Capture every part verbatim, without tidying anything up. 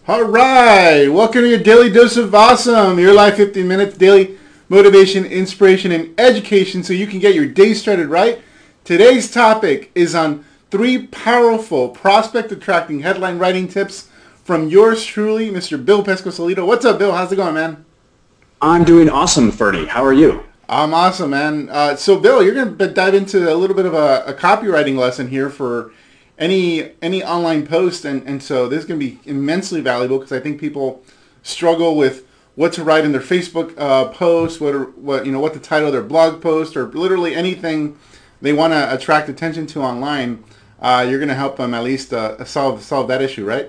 All right, welcome to your daily dose of awesome. Your life fifteen minutes daily motivation, inspiration, and education so you can get your day started right. Today's topic is on three powerful prospect attracting headline writing tips from yours truly, Mister Bill Pescosolito. What's up, Bill? How's it going, man? I'm doing awesome, Fernie. How are you? I'm awesome, man. Uh, so, Bill, you're going to dive into a little bit of a, a copywriting lesson here for any any online post, and, and so this is going to be immensely valuable because I think people struggle with what to write in their Facebook uh, post, what are, what you know, what the title of their blog post, or literally anything they want to attract attention to online. Uh, you're going to help them at least uh, solve solve that issue, right?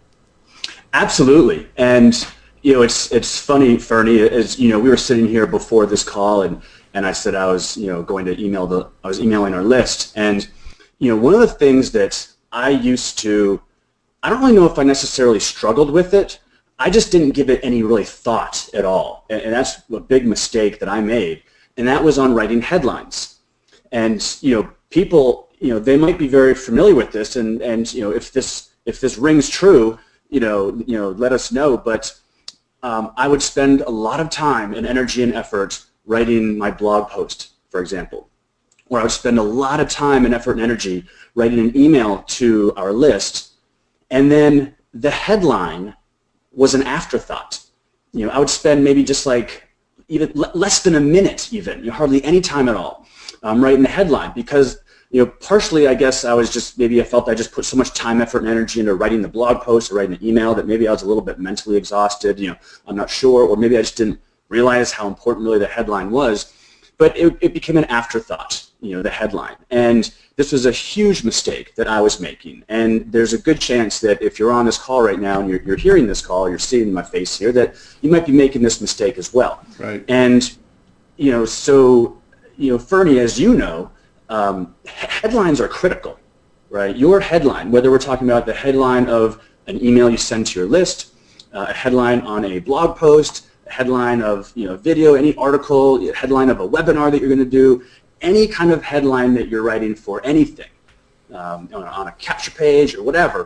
Absolutely. And you know, it's it's funny, Fernie. As you know, we were sitting here before this call, and and I said I was you know going to email the I was emailing our list, and you know, one of the things that I used to, I don't really know if I necessarily struggled with it. I just didn't give it any really thought at all, and, and that's a big mistake that I made, and that was on writing headlines. And you know, people, you know, they might be very familiar with this, and and you know, if this if this rings true, you know, you know, let us know. But um, I would spend a lot of time and energy and effort writing my blog post, for example, where I would spend a lot of time and effort and energy writing an email to our list, and then the headline was an afterthought. You know, I would spend maybe just like even less than a minute, even you know, hardly any time at all, um, writing the headline, because you know, partially I guess I was just maybe I felt I just put so much time, effort, and energy into writing the blog post or writing the email that maybe I was a little bit mentally exhausted. You know, I'm not sure, or maybe I just didn't realize how important really the headline was. But it, it became an afterthought, you know, the headline. And this was a huge mistake that I was making. And there's a good chance that if you're on this call right now and you're, you're hearing this call, you're seeing my face here, that you might be making this mistake as well. Right. And, you know, so, you know, Fernie, as you know, um, headlines are critical, right? Your headline, whether we're talking about the headline of an email you send to your list, uh, a headline on a blog post, headline of you know video, any article, headline of a webinar that you're going to do, any kind of headline that you're writing for anything, um, on, on a capture page or whatever,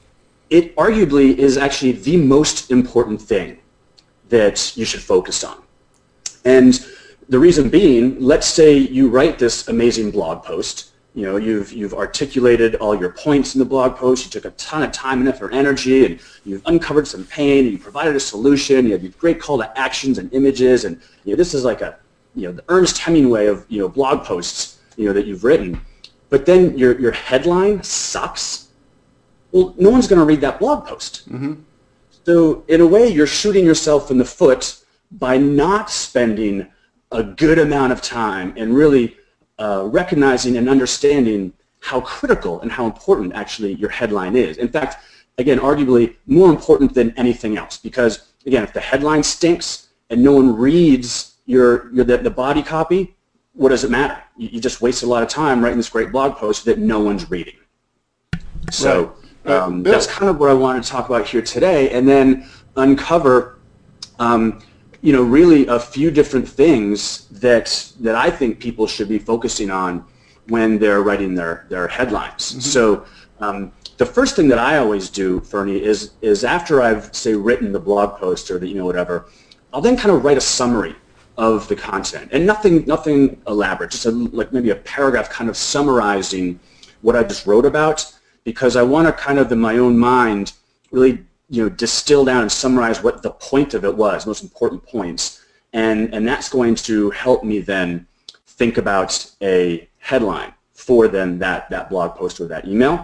it arguably is actually the most important thing that you should focus on. And the reason being, let's say you write this amazing blog post. You know, you've, you've articulated all your points in the blog post, you took a ton of time and effort and energy, and you've uncovered some pain, and you provided a solution, you have these great call to actions and images, and you know, this is like a, you know, the Ernest Hemingway of, you know, blog posts, you know, that you've written. But then your, your headline sucks. Well, no one's going to read that blog post. Mm-hmm. So in a way, you're shooting yourself in the foot by not spending a good amount of time and really Uh, recognizing and understanding how critical and how important actually your headline is. In fact, again, arguably more important than anything else, because again, if the headline stinks and no one reads your, your the, the body copy, what does it matter? You, you just wasted a lot of time writing this great blog post that no one's reading. So right. um, Bill. That's kind of what I wanted to talk about here today, and then uncover um, you know, really a few different things that that I think people should be focusing on when they're writing their, their headlines. Mm-hmm. So um, the first thing that I always do, Fernie, is is after I've, say, written the blog post or the, you know, whatever, I'll then kind of write a summary of the content. And nothing nothing elaborate, just a, like maybe a paragraph kind of summarizing what I just wrote about, because I want to kind of in my own mind really you know, distill down and summarize what the point of it was, most important points, and, and that's going to help me then think about a headline for then that, that blog post or that email.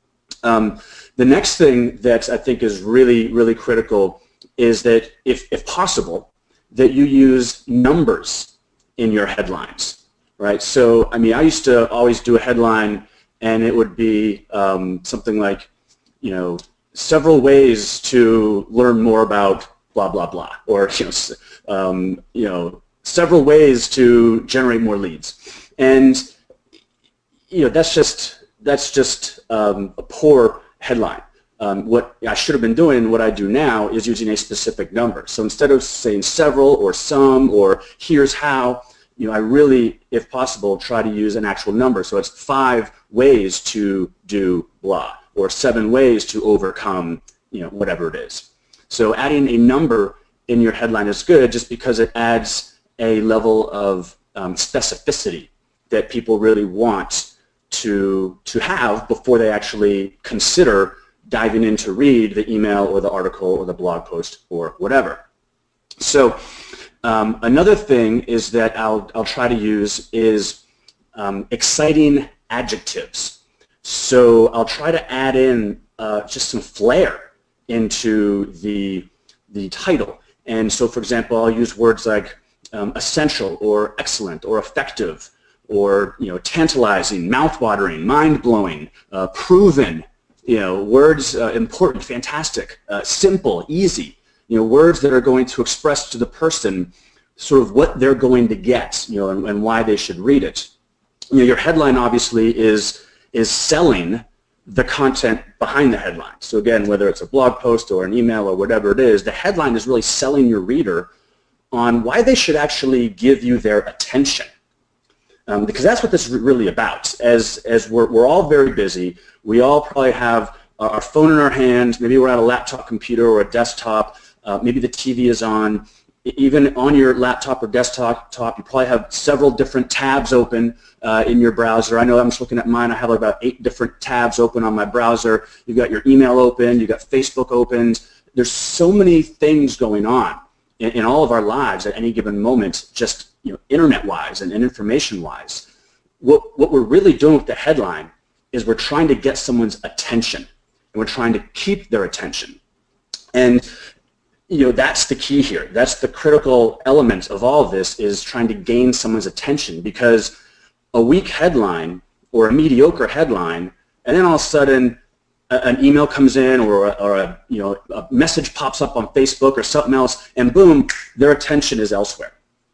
Um, the next thing that I think is really, really critical is that if, if possible, that you use numbers in your headlines, right? So, I mean, I used to always do a headline and it would be um, something like, you know, several ways to learn more about blah, blah, blah, or you know, um, you know, several ways to generate more leads. And you know, that's just, that's just um, a poor headline. Um, what I should have been doing, what I do now, is using a specific number. So instead of saying several or some or here's how, you know, I really, if possible, try to use an actual number. So it's five ways to do blah, or seven ways to overcome you know, whatever it is. So adding a number in your headline is good just because it adds a level of um, specificity that people really want to, to have before they actually consider diving in to read the email or the article or the blog post or whatever. So um, another thing is that I'll, I'll try to use is um, exciting adjectives. So I'll try to add in uh, just some flair into the, the title. And so, for example, I'll use words like um, essential or excellent or effective or, you know, tantalizing, mouthwatering, mind-blowing, uh, proven, you know, words uh, important, fantastic, uh, simple, easy, you know, words that are going to express to the person sort of what they're going to get, you know, and, and why they should read it. You know, your headline obviously is is selling the content behind the headline. So again, whether it's a blog post or an email or whatever it is, the headline is really selling your reader on why they should actually give you their attention. Um, because that's what this is really about. As, as we're, we're all very busy, we all probably have our phone in our hands, maybe we're at a laptop computer or a desktop, uh, maybe the T V is on. Even on your laptop or desktop, top, you probably have several different tabs open uh, in your browser. I know I'm just looking at mine. I have about eight different tabs open on my browser. You've got your email open. You've got Facebook opened. There's so many things going on in, in all of our lives at any given moment, just, you know, internet-wise and information-wise. What, what we're really doing with the headline is we're trying to get someone's attention, and we're trying to keep their attention. And you know, that's the key here. That's the critical element of all of this, is trying to gain someone's attention, because a weak headline or a mediocre headline, and then all of a sudden a, an email comes in, or, a, or a, you know, a message pops up on Facebook or something else, and boom, their attention is elsewhere.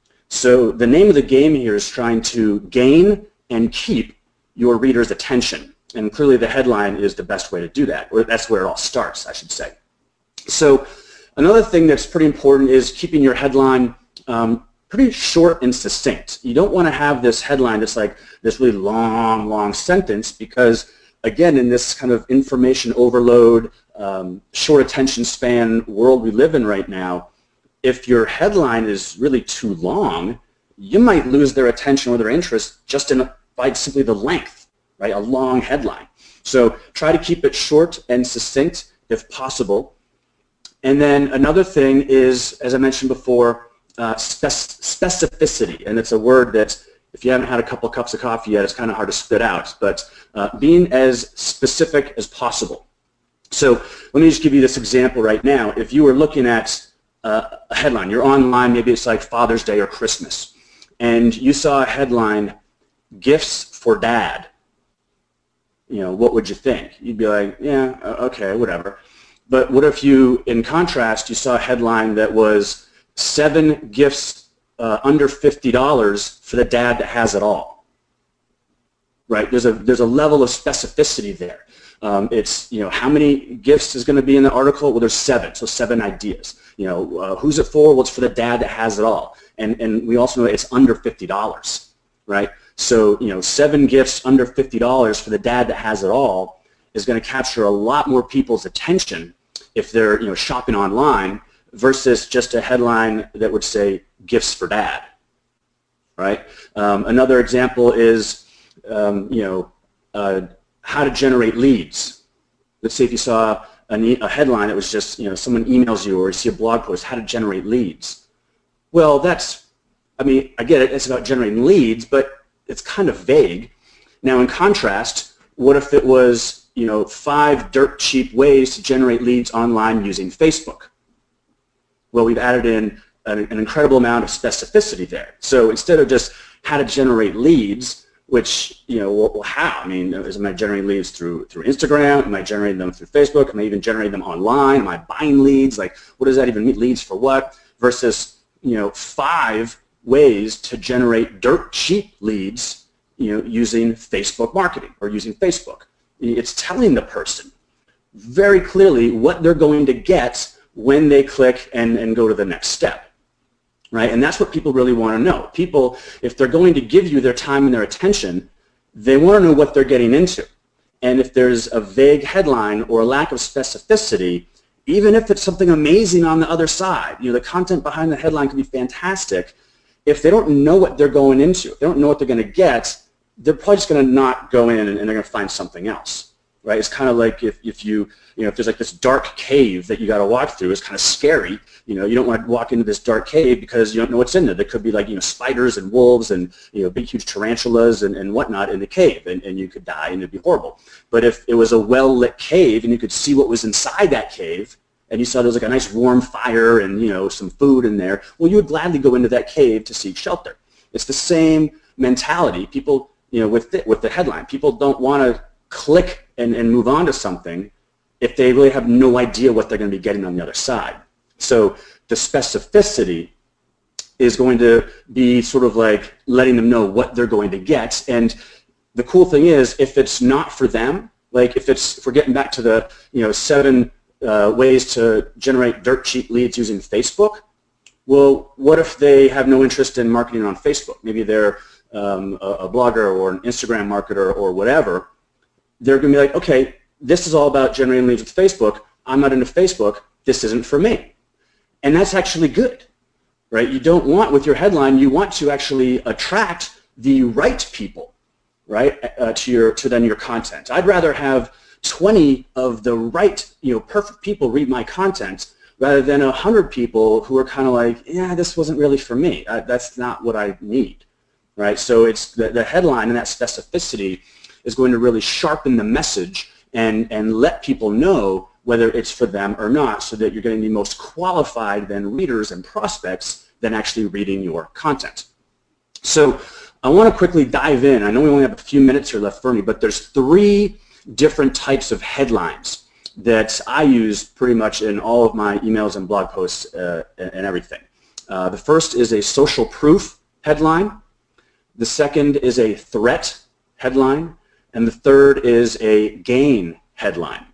So the name of the game here is trying to gain and keep your reader's attention, and clearly the headline is the best way to do that, or that's where it all starts, I should say. So another thing that's pretty important is keeping your headline um, pretty short and succinct. You don't want to have this headline that's like this really long, long sentence, because, again, in this kind of information overload, um, short attention span world we live in right now, if your headline is really too long, you might lose their attention or their interest just in, by simply the length, right? A long headline. So try to keep it short and succinct if possible. And then another thing is, as I mentioned before, uh, spec specificity. And it's a word that, if you haven't had a couple cups of coffee yet, it's kind of hard to spit out. But uh, being as specific as possible. So let me just give you this example right now. If you were looking at uh, a headline, you're online, maybe it's like Father's Day or Christmas, and you saw a headline, "Gifts for Dad," you know, what would you think? You'd be like, yeah, okay, whatever. But what if you, in contrast, you saw a headline that was seven gifts uh, under fifty dollars for the dad that has it all? Right? There's a, there's a level of specificity there. Um, it's, you know, how many gifts is going to be in the article? Well, there's seven, so seven ideas. You know, uh, who's it for? Well, it's for the dad that has it all. And, and we also know it's under fifty dollars, right? So, you know, seven gifts under fifty dollars for the dad that has it all is going to capture a lot more people's attention if they're, you know, shopping online, versus just a headline that would say "Gifts for Dad," right? Um, another example is, um, you know, uh, how to generate leads. Let's say if you saw a, a headline that was just, you know, someone emails you, or you see a blog post, how to generate leads. Well, that's, I mean, I get it, it's about generating leads, but it's kind of vague. Now, in contrast, what if it was, you know, five dirt cheap ways to generate leads online using Facebook? Well, we've added in an, an incredible amount of specificity there. So instead of just how to generate leads, which, you know, well, how? I mean, am I generating leads through through Instagram? Am I generating them through Facebook? Am I even generating them online? Am I buying leads? Like, what does that even mean? Leads for what? Versus, you know, five ways to generate dirt cheap leads, you know, using Facebook marketing or using Facebook. It's telling the person very clearly what they're going to get when they click and, and go to the next step, right? And that's what people really want to know. People, if they're going to give you their time and their attention, they want to know what they're getting into. And if there's a vague headline or a lack of specificity, even if it's something amazing on the other side, you know, the content behind the headline can be fantastic. If they don't know what they're going into, if they don't know what they're going to get, they're probably just going to not go in and, and they're going to find something else, right? It's kind of like if, if you, you know, if there's like this dark cave that you got to walk through, it's kind of scary. You know, you don't want to walk into this dark cave because you don't know what's in there. There could be like, you know, spiders and wolves and, you know, big, huge tarantulas and, and whatnot in the cave, and, and you could die and it'd be horrible. But if it was a well-lit cave and you could see what was inside that cave, and you saw there was like a nice warm fire and, you know, some food in there, well, you would gladly go into that cave to seek shelter. It's the same mentality. People, you know, with the, with the headline, people don't want to click and, and move on to something if they really have no idea what they're going to be getting on the other side. So the specificity is going to be sort of like letting them know what they're going to get. And the cool thing is, if it's not for them, like if it's, if we're getting back to the, you know, seven uh, ways to generate dirt cheap leads using Facebook, well, what if they have no interest in marketing on Facebook? Maybe they're um, a, a blogger or an Instagram marketer or whatever. They're going to be like, okay, this is all about generating leads with Facebook. I'm not into Facebook. This isn't for me. And that's actually good, right? You don't want, with your headline, you want to actually attract the right people, right, uh, to your to then your content. I'd rather have twenty of the right, you know, perfect people read my content rather than one hundred people who are kind of like, yeah, this wasn't really for me. I, that's not what I need, right? So it's the, the headline and that specificity is going to really sharpen the message and, and let people know whether it's for them or not, so that you're getting the most qualified then readers and prospects than actually reading your content. So I want to quickly dive in. I know we only have a few minutes here left for me, but there's three different types of headlines that I use pretty much in all of my emails and blog posts uh, and everything. Uh, the first is a social proof headline. The second is a threat headline. And the third is a gain headline.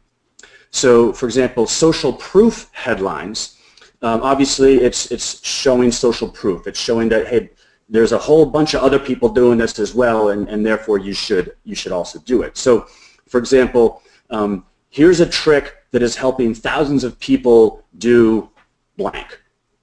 So, for example, social proof headlines, um, obviously it's, it's showing social proof. It's showing that, hey, there's a whole bunch of other people doing this as well, and, and therefore you should, you should also do it. So, for example, um, here's a trick that is helping thousands of people do blank.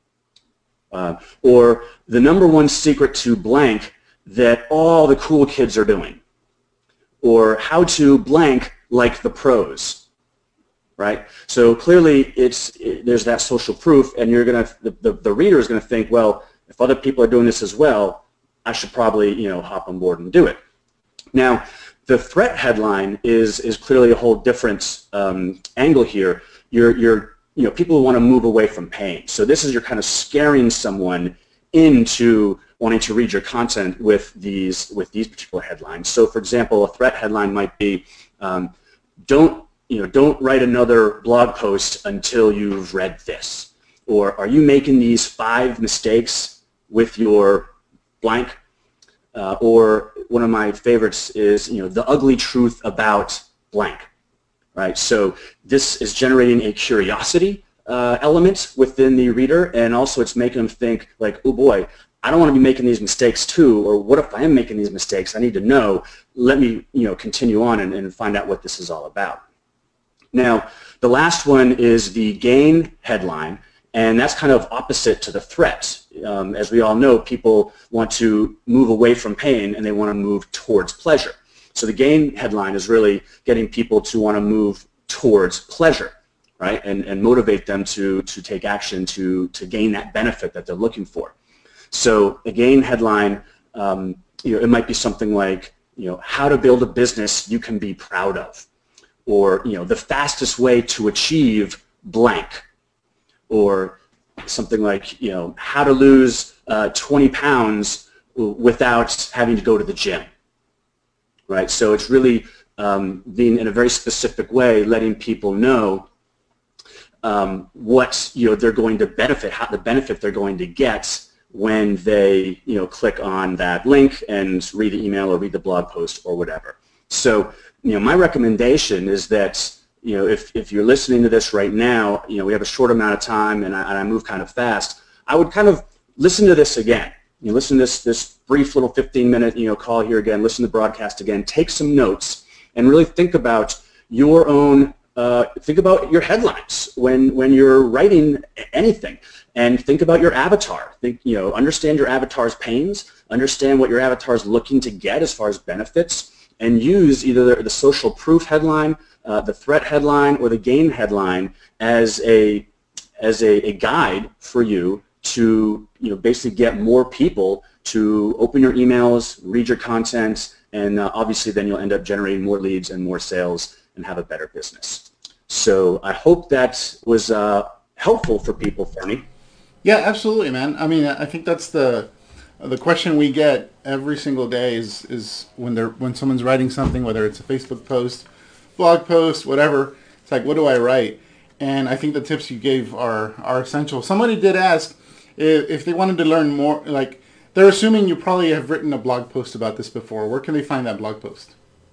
Uh, or the number one secret to blank that all the cool kids are doing. Or how to blank like the pros. Right? So clearly it's, it, there's that social proof, and you're gonna, the, the, the reader is going to think, well, if other people are doing this as well, I should probably, you know, hop on board and do it. Now, the threat headline is, is clearly a whole different um, angle here. You're, you're, you know, people want to move away from pain. So this is, you're kind of scaring someone into wanting to read your content with these, with these particular headlines. So for example, a threat headline might be, um, don't You know, don't write another blog post until you've read this. Or are you making these five mistakes with your blank? Uh, or one of my favorites is, you know, the ugly truth about blank. Right? So this is generating a curiosity uh, element within the reader, and also it's making them think like, oh boy, I don't want to be making these mistakes too, or what if I am making these mistakes? I need to know. Let me, you know, continue on and, and find out what this is all about. Now, the last one is the gain headline, and that's kind of opposite to the threat. Um, as we all know, people want to move away from pain and they want to move towards pleasure. So the gain headline is really getting people to want to move towards pleasure, right, and, and motivate them to, to take action to, to gain that benefit that they're looking for. So a gain headline, um, you know, it might be something like, you know, how to build a business you can be proud of. Or, you know, the fastest way to achieve blank, or something like, you know, how to lose uh, twenty pounds without having to go to the gym, right? So it's really um, being in a very specific way, letting people know um, what, you know, they're going to benefit, how the benefit they're going to get when they, you know, click on that link and read the email or read the blog post or whatever. So, you know, my recommendation is that, you know, if, if you're listening to this right now, you know, we have a short amount of time and I, and I move kind of fast, I would kind of listen to this again. You know, listen to this, this brief little fifteen minute, you know, call here again, listen to the broadcast again, take some notes, and really think about your own uh, think about your headlines when when you're writing anything, and think about your avatar. Think, you know, understand your avatar's pains, understand what your avatar is looking to get as far as benefits, and use either the, the social proof headline, uh, the threat headline, or the gain headline as a as a, a guide for you to, you know, basically get more people to open your emails, read your content, and uh, obviously then you'll end up generating more leads and more sales and have a better business. So I hope that was uh, helpful for people, Fernie. Yeah, absolutely, man. I mean, I think that's the the question we get every single day is is when they're when someone's writing something, whether it's a Facebook post, blog post, whatever. It's like, what do I write? And I think the tips you gave are are essential. Somebody did ask if, if they wanted to learn more. Like, they're assuming you probably have written a blog post about this before. Where can they find that blog post?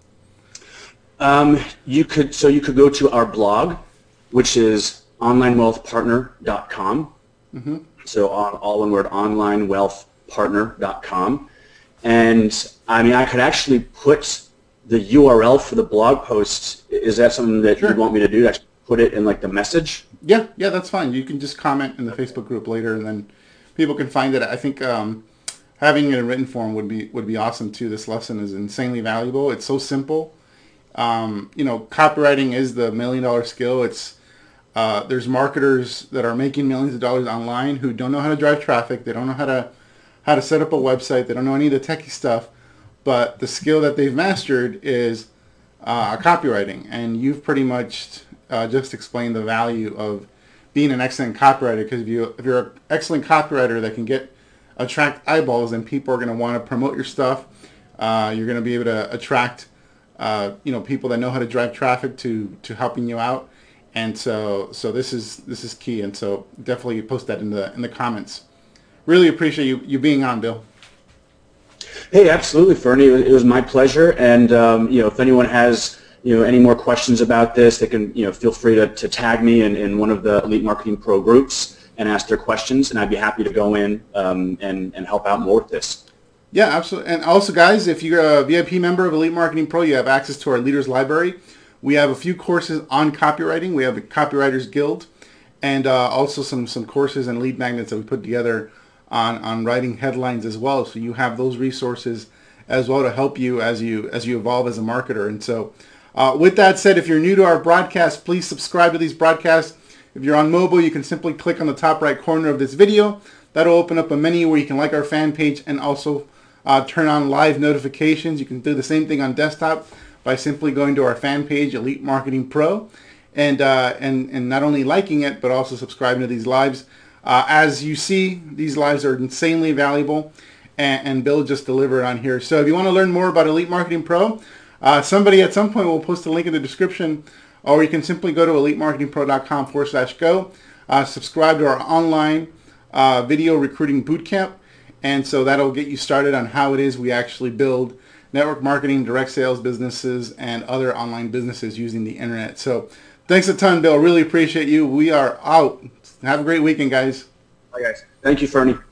Um, you could so you could go to our blog, which is online wealth partner dot com. Mm-hmm. So on, all one word, online wealth partner dot com. And I mean, I could actually put the U R L for the blog post. Is that something that Sure. you want me to do? Actually put it in like the message? Yeah, yeah, that's fine. You can just comment in the Facebook group later, and then people can find it. I think um, having it in written form would be would be awesome too. This lesson is insanely valuable. It's so simple. Um, you know, copywriting is the million dollar skill. It's uh, there's marketers that are making millions of dollars online who don't know how to drive traffic. They don't know how to how to set up a website. They don't know any of the techie stuff. But the skill that they've mastered is uh, copywriting, and you've pretty much uh, just explained the value of being an excellent copywriter. Because if you if you're an excellent copywriter that can get attract eyeballs, then people are going to want to promote your stuff. Uh, you're going to be able to attract uh, you know people that know how to drive traffic to to helping you out. And so so this is this is key. And so definitely post that in the in the comments. Really appreciate you you being on, Bill. Hey, absolutely, Fernie. It was my pleasure. And um, you know, if anyone has you know any more questions about this, they can you know feel free to, to tag me in, in one of the Elite Marketing Pro groups and ask their questions, and I'd be happy to go in um, and and help out more with this. Yeah, absolutely. And also, guys, if you're a V I P member of Elite Marketing Pro, you have access to our Leaders Library. We have a few courses on copywriting. We have the Copywriters Guild, and uh, also some some courses and lead magnets that we put together on on writing headlines as well. So you have those resources as well to help you as you as you evolve as a marketer. And so uh, with that said, if you're new to our broadcast, please subscribe to these broadcasts. If you're on mobile, you can simply click on the top right corner of this video. That'll open up a menu where you can like our fan page and also uh, turn on live notifications. You can do the same thing on desktop by simply going to our fan page, Elite Marketing Pro, and uh, and and not only liking it, but also subscribing to these lives. Uh, as you see, these lives are insanely valuable, and, and Bill just delivered on here. So if you want to learn more about Elite Marketing Pro, uh, somebody at some point will post a link in the description, or you can simply go to elite marketing pro dot com forward slash go, uh, subscribe to our online uh, video recruiting bootcamp, and so that'll get you started on how it is we actually build network marketing, direct sales businesses, and other online businesses using the internet. So thanks a ton, Bill. Really appreciate you. We are out. Have a great weekend, guys. Bye, guys. Thank you, Fernie.